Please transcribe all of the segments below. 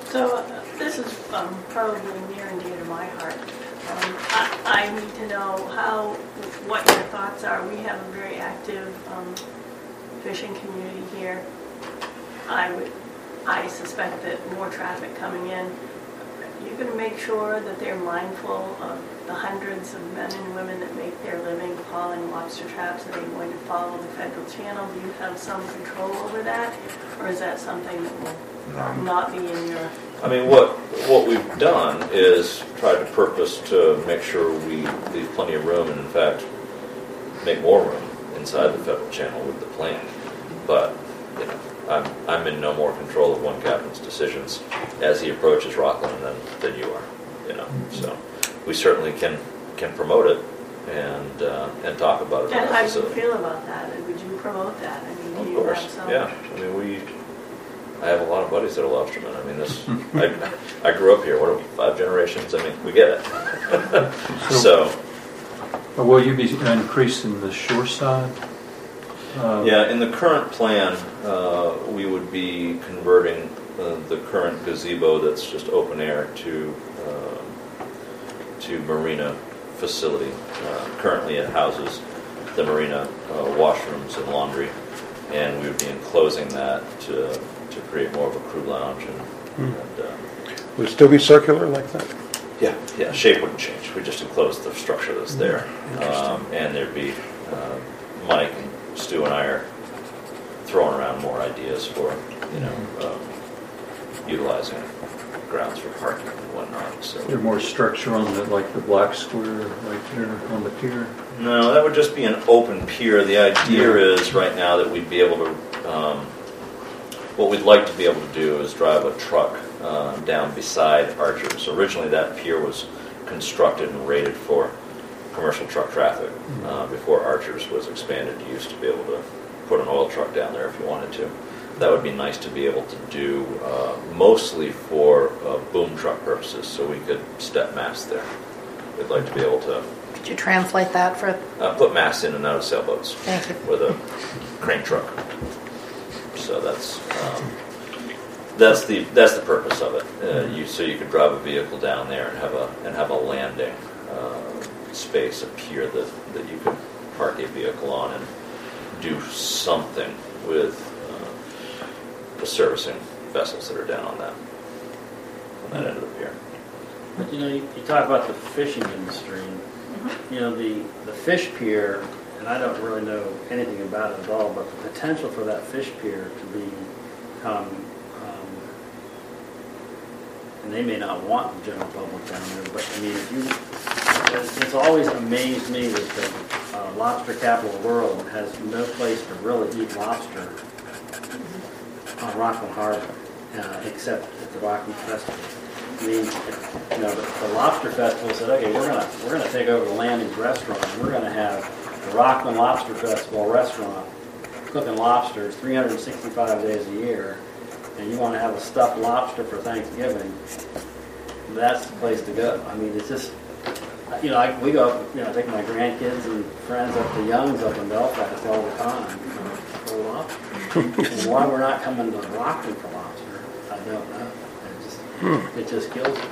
So this is probably near and dear to my heart. I need to know what your thoughts are. We have a very active fishing community here. I suspect that more traffic coming in. You're going to make sure that they're mindful of the hundreds of men and women that make their living hauling lobster traps. Are they going to follow the federal channel? Do you have some control over that, or is that something that will not be in your? I mean, what we've done is tried to purpose to make sure we leave plenty of room, and in fact, make more room inside the federal channel with the plan. But you know, I'm in no more control of one captain's decisions as he approaches Rockland than you are. You know, so we certainly can promote it and talk about it. And how do you feel about that? And would you promote that? I mean, of course, yeah. I mean, I have a lot of buddies that are lobstermen. I mean, I grew up here. What are we, 5 generations? I mean, we get it. So will you be increasing the shore side? Yeah, in the current plan, we would be converting the current gazebo that's just open air to marina facility. Currently, it houses the marina washrooms and laundry, and we would be enclosing that to create more of a crew lounge. And would it still be circular like that? Yeah, shape wouldn't change. We just enclose the structure that's there, and there'd be Mike and Stu and I are throwing around more ideas for utilizing grounds for parking and whatnot. So is there more structure on the black square right there on the pier? No, that would just be an open pier. The idea is right now that we'd be able to. What we'd like to be able to do is drive a truck down beside Archer's. Originally, that pier was constructed and rated for commercial truck traffic before Archer's was expanded. You used to be able to put an oil truck down there if you wanted to. That would be nice to be able to do mostly for boom truck purposes, so we could step mast there. We'd like to be able to. Could you translate that for? Put masts in and out of sailboats. Thank you. With a crane truck. So that's the purpose of it. So you could drive a vehicle down there and have a landing space, a pier that you could park a vehicle on and do something with the servicing vessels that are down on that end of the pier. But you talk about the fishing industry. The fish pier, and I don't really know anything about it at all, but the potential for that fish pier to become, and they may not want the general public down there, but I mean, it's always amazed me that the lobster capital of the world has no place to really eat lobster on Rockland Harbor, except at the Rockland Festival. I mean, the Lobster Festival said, okay, we're gonna take over the Landings restaurant, and we're gonna have the Rockland Lobster Festival restaurant cooking lobsters 365 days a year, and you want to have a stuffed lobster for Thanksgiving, that's the place to go. I mean, it's just, we go up, I take my grandkids and friends up to Young's up in Belfast all the time for lobster. And why we're not coming to Rockland for lobster, I don't know. It just kills me.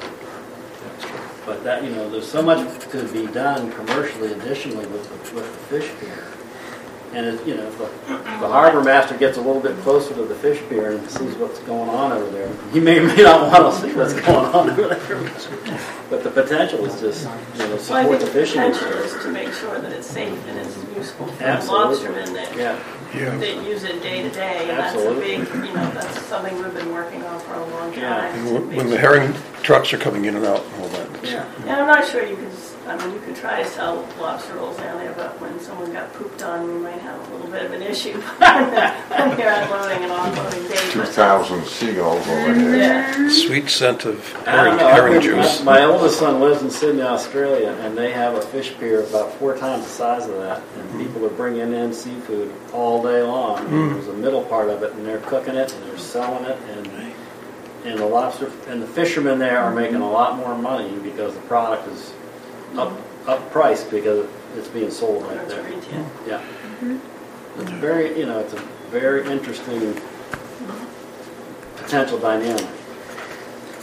But that, there's so much to be done commercially, additionally with the fish pier. And if the harbor master gets a little bit closer to the fish pier and sees what's going on over there, he may or may not want to see what's going on over there. But the potential is just, support the fishing industry. The potential is to make sure that it's safe and it's useful for the lobstermen that use it day to day. And Absolutely. that's a big, that's something we've been working on for a long time. When the herring trucks are coming in and out and all that. And I'm not sure you could try to sell lobster rolls down there, but when someone got pooped on, we might have a little bit of an issue when they're unloading and offloading day. 2,000 seagulls over here. Yeah. Sweet scent of herring juice. My oldest son lives in Sydney, Australia, and they have a fish pier about 4 times the size of that, and people are bringing in seafood all day long. There's a middle part of it, and they're cooking it, and they're selling it, and the lobster and the fishermen there are making a lot more money because the product is up priced because it's being sold right there. Yeah. It's very, it's a very interesting potential dynamic.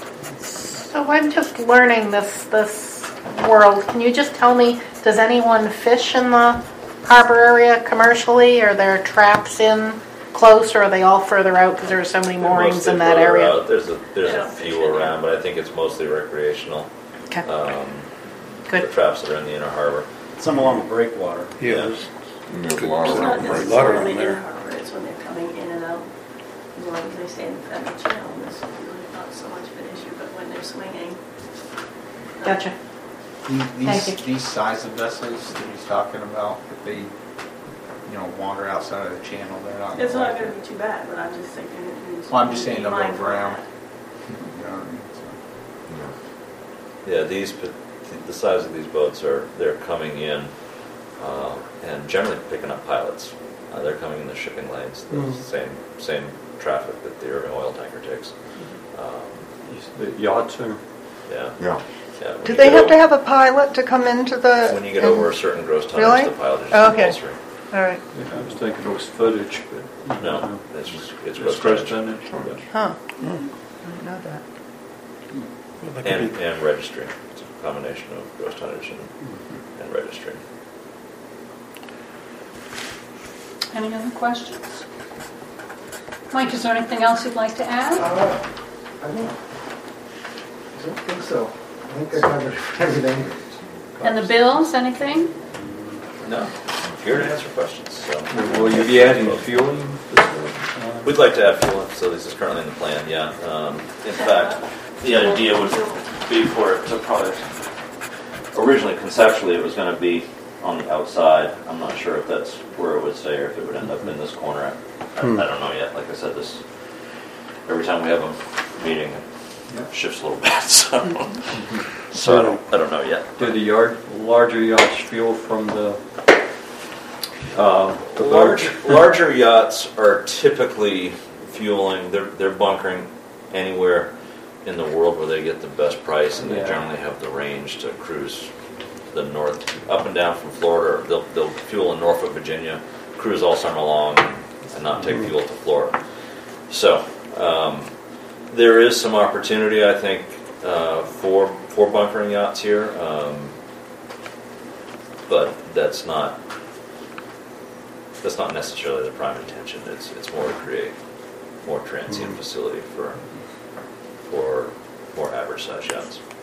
So I'm just learning this world. Can you just tell me, does anyone fish in the harbor area commercially? Are there traps in close, or are they all further out because there are so many moorings Mostly in that further area? out. There's a Yeah. few around, but I think it's mostly recreational. Okay, The good. traps that are in the inner harbor. Some along the breakwater. Yeah. And there's a lot It's not around right necessarily around in there. the harbor, it's when they're coming in and out. As long as they stay in the federal channel, this is really not so much of an issue, but when they're swinging. Gotcha. Thank you. These size of vessels that he's talking about, if they, wander outside of the channel, they're not. It's not like gonna it. be too bad, but I'm just thinking it needs. Well, I'm just saying be they'll go mindful of around. that. You know what I mean? So- Yeah, the size of these boats they're coming in and generally picking up pilots. They're coming in the shipping lanes, the same traffic that the Irving oil tanker takes. The yachts are, Yeah. Yeah. Yeah, when Do you they get have over- to have a pilot to come into the? When you get over a certain gross tonnage, Really? the pilot is Oh, okay. compulsory. All right, I was thinking it was footage, but. No, it's It's gross gross tonnage. tonnage. huh. I didn't know that. Well, that could be- And registry. It's a combination of gross tonnage and registry. Any other questions? Mike, is there anything else you'd like to add? I don't think so. I think I covered everything. And the bills, anything? No, I'm here to answer questions. So. Will you be adding fueling? We'd like to add fuel facilities. It's currently in the plan. Yeah. In fact, the idea would be for it to probably originally conceptually it was going to be on the outside. I'm not sure if that's where it would stay or if it would end up in this corner. I don't know yet. Like I said, every time we have a meeting, it shifts a little bit. So I don't know yet. Do the larger yachts fuel from the Larger yachts are typically fueling. They're bunkering anywhere in the world where they get the best price, and they Yeah. generally have the range to cruise the north, up and down from Florida. Or they'll fuel in Norfolk, Virginia, cruise all summer long, and not take fuel to Florida. So there is some opportunity, I think, for bunkering yachts here, but that's not necessarily the prime intention. It's more to create more transient facility for more average size yachts.